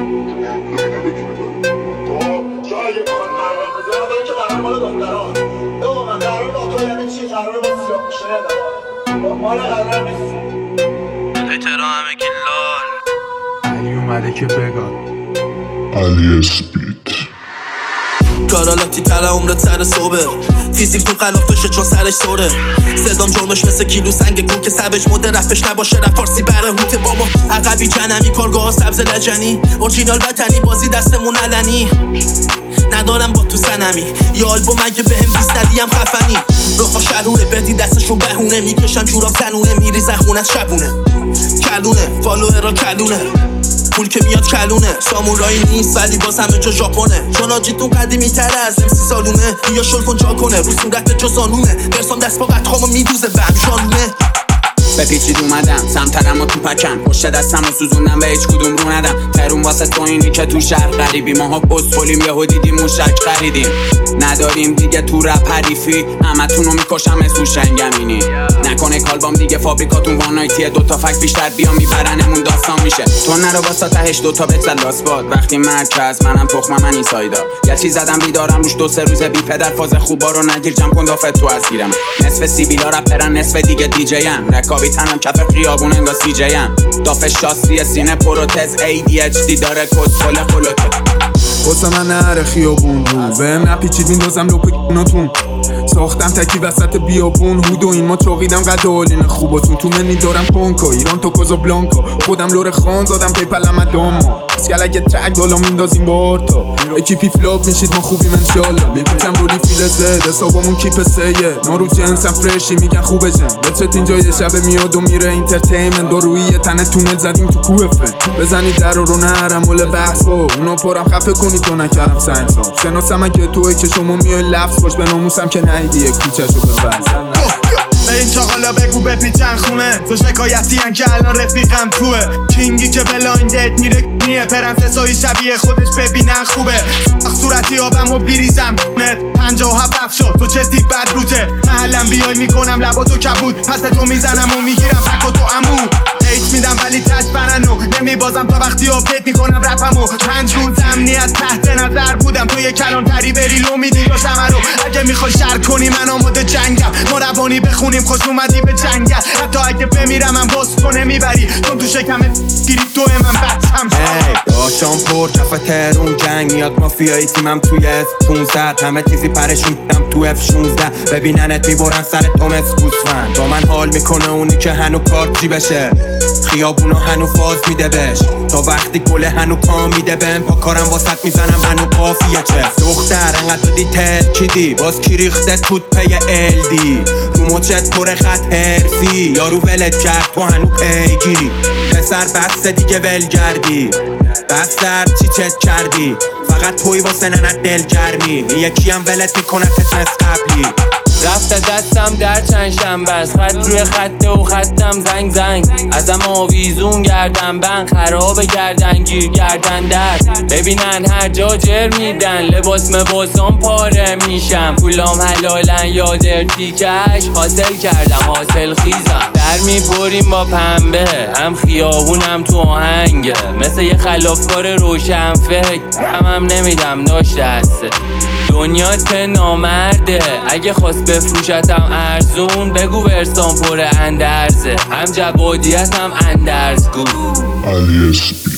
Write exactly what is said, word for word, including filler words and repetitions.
جایی بخواد قرار بذارم داره که قرار مال دختران دو من قرار با تو یعنی چی قرار با سیاه پوشه با مال قرار نیست احترام همه لال علی اومده که بگاد علی اسپید کارالاتی تره عمرت سر صبح فیزیک تو قلاف بشه چون سرش سوره صدام جرمش مثل کیلو سنگ گون که سبج مده رفش نباشه رف فارسی بره هوت بابا عقبی جنمی کارگاه سبز لجنی اورجینال وطنی بازی دستمون علنی ندارم با تو سنمی یه آلبوم اگه بهم بیست ندیم خفنی روخا شرونه بدی دستشون بهونه میکشن جوراب زنونه میری زخونت شبونه کلونه فالوه را کلونه پول که میاد کلونه سامورایی نیست ولی باز همه جا ژاپنه چون آجیتون قدیمی تره از امسی سالونه بیا شل کن جا کنه رو صورت جزانونه برسان دست با قطخامو میدوزه به همشانونه بپیچید اومدم سمترم و تو پکم پشت دستم و سوزوندم به هیچ کدوم رو ندم ترون واسه تو اینی که تو شهر غریبی ماها پست خولیم یهو دیدیم موشک خریدیم نداریم دیگه تو رپ حریفی همتونو میکشم اسو شنگمینی نکنه کالبام دیگه فابریکاتون وانایتیه دوتا فک بیشتر بیا میبرنمون داستان میشه تو نرو واسه تهش دوتا بزد لاسباد وقتی مرکز منم تخمم من این سایدا یه چیز زدم بیدارم روش دو سه روزه بی پدر فاز خوبا رو نگیر جمع کن دافت تو از گیرم نصف سیبیلا رپرن نصف دیگه دیجی ام رکابی تنم کف خیابون انگار سی جی ام دافه شاسی سینه پروتز ای دی اچ دی داره کسخل خلوته واسه من نهر خیابون رو بهم نپیچید میندازم لوپ ناتون ساختم تکی وسط بیابون هود و این ما چاقیدم قدالین خوباتون تو منی دارم پانکا ایران تا کازا بلانکا خودم لور خان زادم پیپلم اداما اسکل اگه ترک بالا میندازیم با آرتا اکیپی فلاپ میشید ما خوبیم انشالله میپیچم رولی فیل زد حسابامون کیپ سیه نارو جنسم فرشی میگن خوبه جن بچت اینجا یه شب میاد و میره اینترتیمنت دارویی یه تنه تونل زدیم تو کوه فن بزنید در رو نهرم مول بحثا اونا پارم خفه کنید تو نکردم سنسا شناسم اگه توی که شما میای لفظ باش به ناموسم که نهیدیه کوچه‌شو ببرزن به این چاقالا بگو بپیچن خونه تو شکایتی هن که الان رفیقم توه کینگی که بلایندت میره نیه پرنسسایی شبیه خودش ببینن خوبه صورتی آبم و بیریزم نت پنجاه و هفت هفت شد تو چه تیپ بد روته محلم بیای میکنم لباتو کبود پس تو میزنم و میگیرم فک و تو امو ایت میدم ولی تش برنو نمیبازم تا وقتی آپدیت میکنم رپمو پنج روز امنیت تحت نظر بودم تو یه کلانتری بری لو میدی یا شمرو اگه میخوای شر کنی من آماده جنگم ما روانی بخونیم خوش اومدی به جنگل حتی اگه بمیرم من باز کنه میبری چون تو شکمت گیری تو من بچم داشتم پر کف ترون جنگ میاد مافیایی تیمم توی اف پونزده همه چیزی پرشون دیدم تو اف شونزده ببیننت میبرن سر تومس گوسفند با من حال میکنه اونی که هنو کارت جی بشه خیابونو هنو فاز میده بش تا وقتی گله هنو پا میده بهم با کارم واسط میزنم هنو قافیه چه دختر انقدر دی ترکیدی باز کی ریخته توت پی الدی رو مچت پر خط حرفی یارو ولت کرد تو هنو پیگیری پسر بسته دیگه ولگردی بستر چی چت کردی فقط توی واسه ننت دل گرمی یکی هم ولت میکنه تتنس قبلی رفته دستم در چند شنبه است خط روی خطه و خطم زنگ زنگ ازم آویزون گردن بند خراب گردن گیر گردن در ببینن هر جا جر میدن لباس مباسان پاره میشم پولام حلالن یاد ارتیکش حاصل کردم حاصل خیزم در میبریم با پنبه هم خیابونم تو آهنگه مثل یه خلافکار روشن فکر هم هم نمیدم داشت دسته دنیا که نامرده اگه خواست بفروشتم ارزون بگو ورسان پر اندرزه هم جوادیت هم اندرزگو علی اسپید